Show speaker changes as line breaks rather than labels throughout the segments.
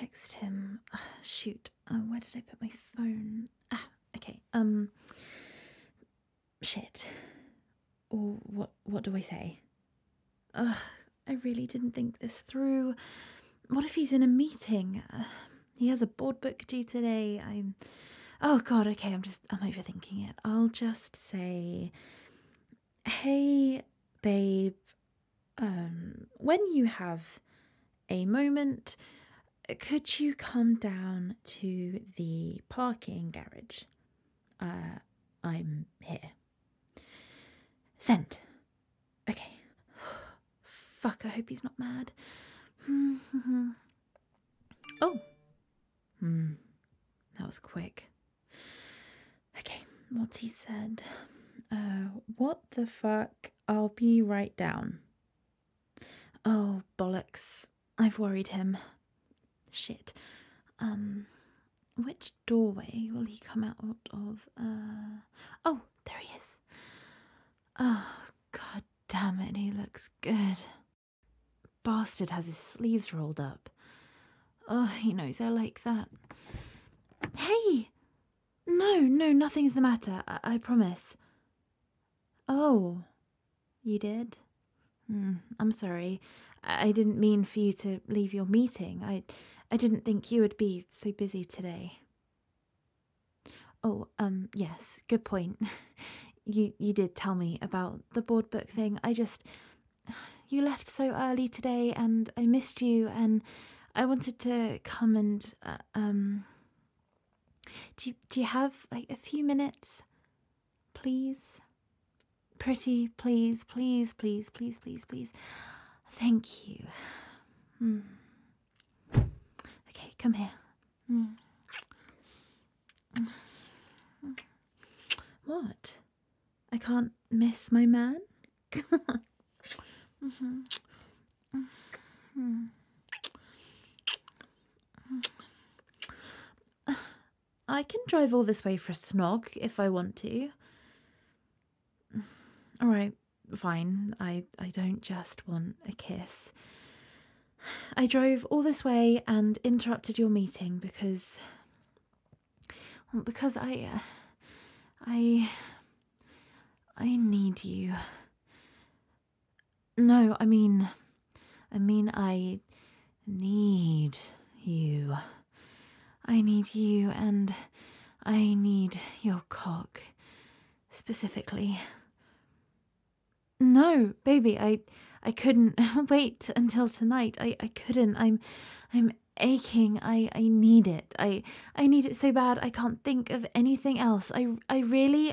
text him? Shoot. Where did I put my phone? Okay. Shit. Or what do I say? I really didn't think this through. What if he's in a meeting? He has a board book due today. Oh god, okay, I'm overthinking it. I'll just say, hey, babe, when you have a moment, could you come down to the parking garage? I'm here. Send. Okay. Fuck, I hope he's not mad. Oh. That was quick. Okay, what's he said? What the fuck? I'll be right down. Oh, bollocks. I've worried him. Shit. Which doorway will he come out of? Oh, there he is. Oh, god damn it, he looks good. Bastard has his sleeves rolled up. Oh, he knows I like that. Hey! No, nothing's the matter. I promise. Oh, you did? I'm sorry. I didn't mean for you to leave your meeting. I didn't think you would be so busy today. Oh, yes, good point. You did tell me about the board book thing. You left so early today and I missed you and I wanted to come and, do you have, like, a few minutes? Please? Pretty, please. Thank you. Okay, come here. What? I can't miss my man? I can drive all this way for a snog if I want to. Alright, fine. I don't just want a kiss. I drove all this way and interrupted your meeting because I need you. No, I mean I need you. I need you and I need your cock specifically. No, baby, I couldn't wait until tonight. I couldn't. I'm aching. I need it. I need it so bad I can't think of anything else. I really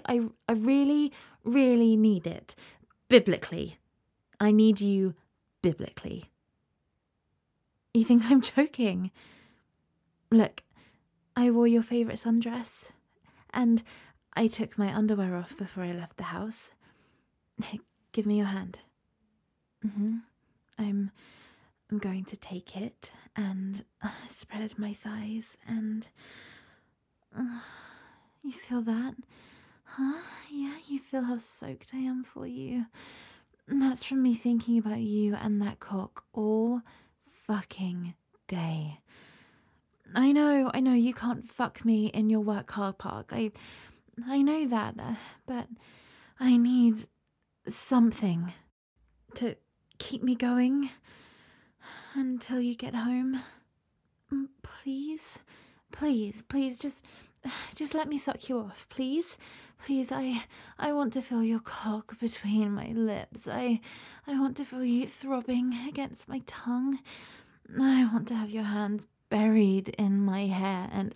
need it. Biblically. I need you biblically. You think I'm joking? Look, I wore your favourite sundress and I took my underwear off before I left the house. Give me your hand. I'm going to take it and spread my thighs and you feel that? Huh? Yeah, you feel how soaked I am for you. That's from me thinking about you and that cock all fucking day. I know you can't fuck me in your work car park. I know that, but I need something to keep me going until you get home. Please, just let me suck you off, please. Please, I want to feel your cock between my lips. I want to feel you throbbing against my tongue. I want to have your hands buried in my hair and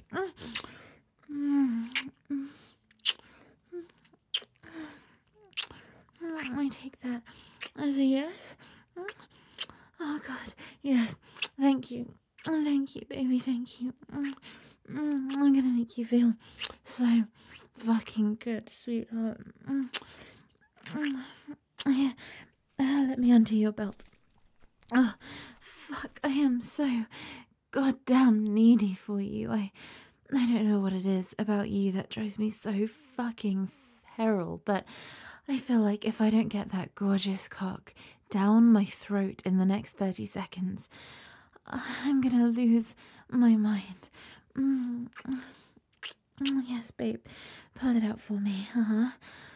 I take that as a yes. Oh god, yes. Thank you, baby. Thank you. I'm gonna make you feel so fucking good, sweetheart. Yeah. Let me undo your belt. Oh, fuck. I am so goddamn needy for you. I don't know what it is about you that drives me so fucking feral, but I feel like if I don't get that gorgeous cock down my throat in the next 30 seconds, I'm gonna lose my mind. Yes, babe. Pull it out for me. Oh,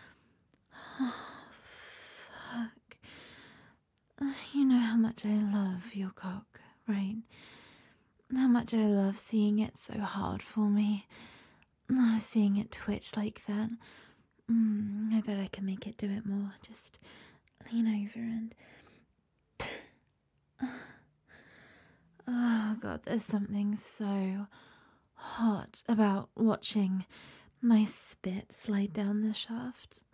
fuck. You know how much I love your cock, right? How much I love seeing it so hard for me. Seeing it twitch like that. I bet I can make it do it more. Just lean over and... Oh, God, there's something so hot about watching my spit slide down the shaft.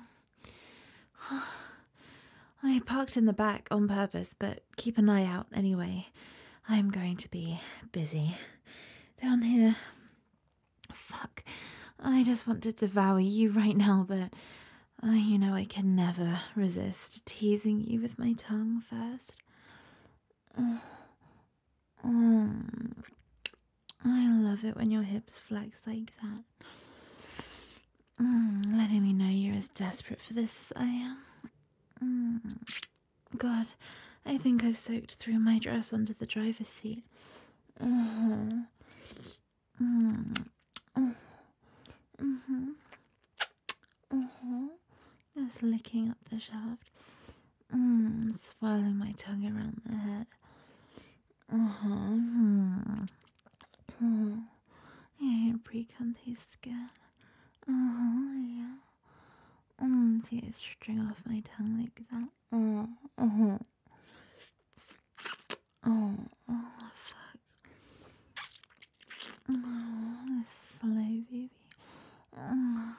I parked in the back on purpose, but keep an eye out anyway. I'm going to be busy down here. Fuck. I just want to devour you right now, but you know I can never resist teasing you with my tongue first. I love it when your hips flex like that. Letting me know you're as desperate for this as I am. God, I think I've soaked through my dress onto the driver's seat. Just licking up the shaft. Swirling my tongue around the head. Yeah, your pre-cum tastes good. Yeah. See it string off my tongue like that. Fuck. Slow, baby. Oh,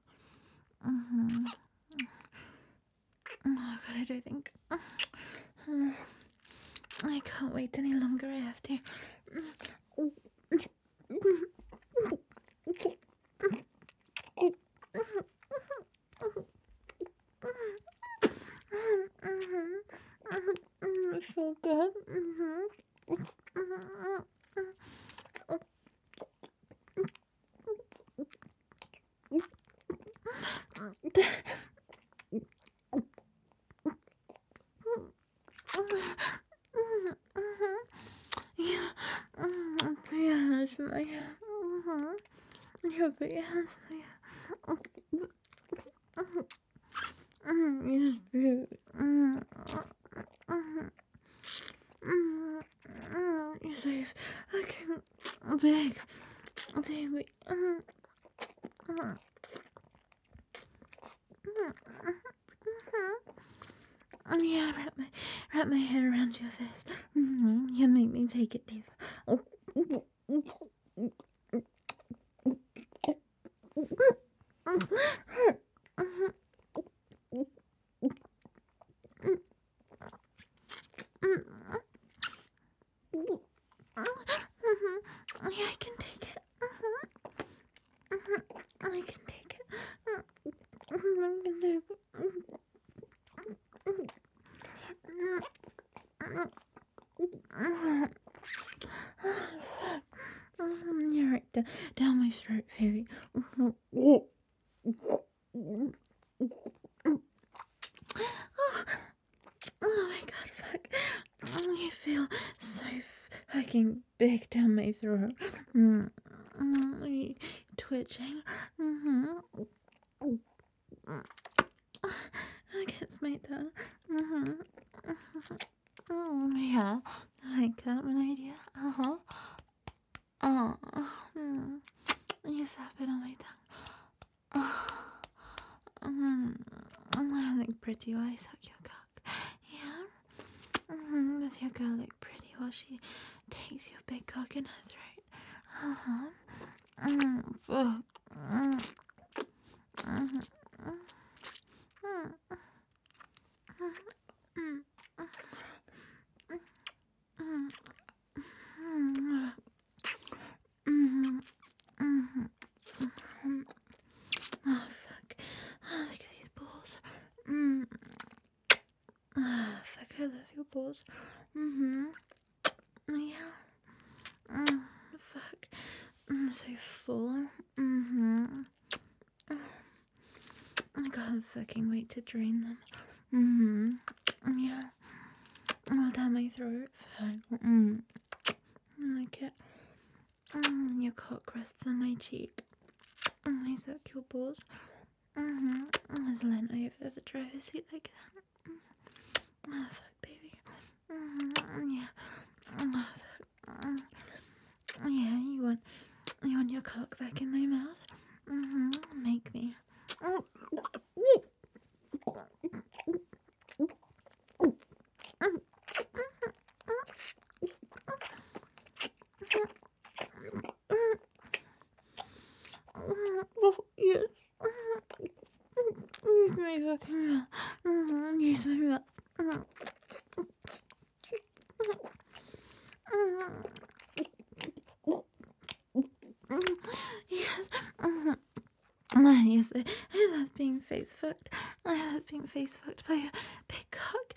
God, I don't think... I can't wait any longer, I have to. It's so good. Yeah, that's my... Your big ass, my... You're big. You're so fucking big. Baby. Yeah, wrap my hair around your face. You make me take it deeper. Yeah, I can take it. I can take it. You're right down my throat, baby. Oh my God, fuck. You feel so fucking big down my throat. Twitching. Against my tongue. Oh, yeah. I like that, my idea. You slap it on my tongue. I look pretty while I suck your cock. Yeah? Does your girl look pretty while she takes your big cock in her throat? Fuck. Oh, fuck. Oh, look at these balls. Fuck, I love your balls. Yeah. Fuck. So full. I can't fucking wait to drain them. Yeah. all down my throat. Like it. Your cock rests on my cheek. I suck your balls. As leant over the driver's seat like that. Oh, fuck, baby. Yeah. Oh, fuck. Yeah, you want your cock back in my mouth? Make me. Yes. Use my fucking mouth. Use my mouth. Yes. Yes, I love being face fucked. I love being face fucked by a big cock.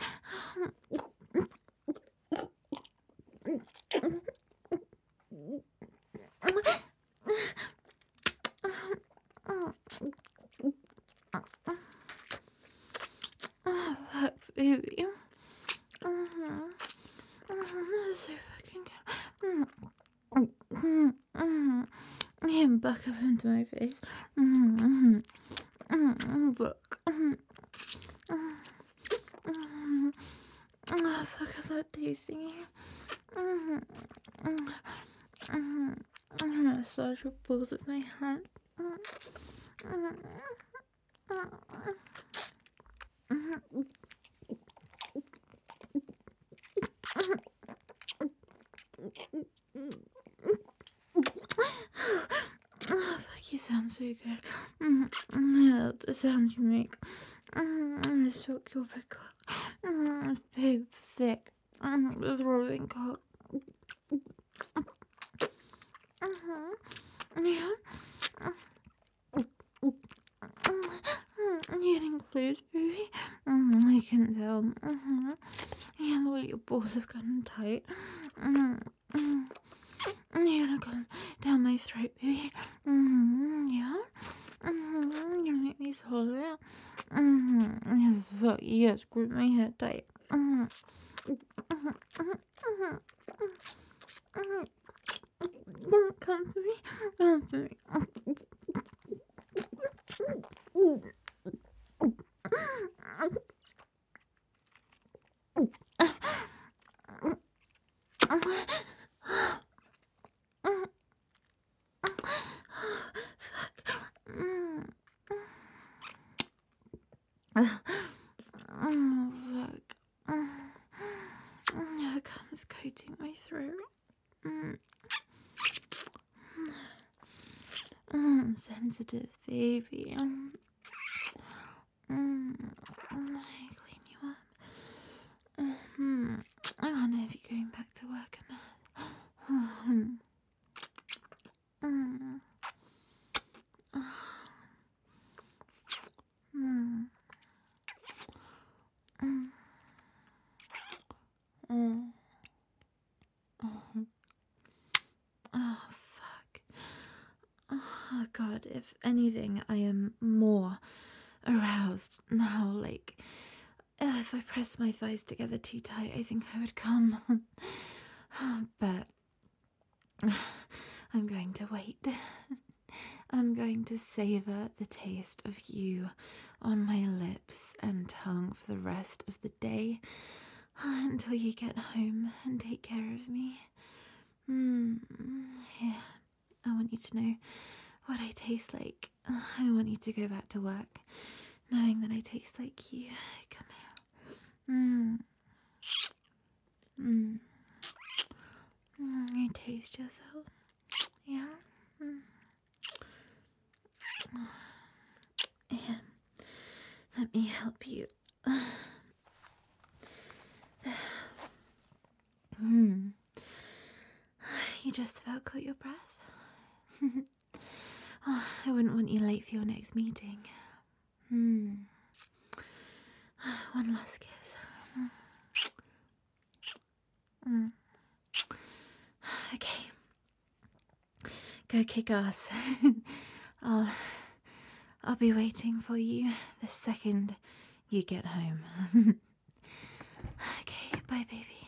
Oh, fuck, baby. That's so fucking good. Yeah, buck up into my face. Buck. Oh, fuck, I love tasting you. Massage your balls with my hand. Oh, fuck, you sound so good. I love the sound you make. I suck your big cock. Big, thick, throbbing cock. Yeah. It includes, baby. I can tell. Yeah, the way your balls have gotten tight. You're gonna go down my throat, baby. Yeah. You're gonna make me swallow it. Yes, fuck, yes, grip my head tight. Come for me. Come for me. Oh, fuck. Here comes coating my throat. Sensitive baby. I clean you up. I don't know if you're going back to work, Ahmed. Oh, fuck. Oh, God, if anything, I am more aroused now. Like, if I press my thighs together too tight, I think I would come. But I'm going to wait. I'm going to savor the taste of you on my lips and tongue for the rest of the day until you get home and take care of me. Yeah, I want you to know what I taste like. I want you to go back to work knowing that I taste like you. Come here. You taste yourself. Yeah. Here, let me help you. You just about caught your breath. Oh, I wouldn't want you late for your next meeting. One last kiss. Okay. Go kick ass. I'll be waiting for you the second you get home. Okay, Bye, baby.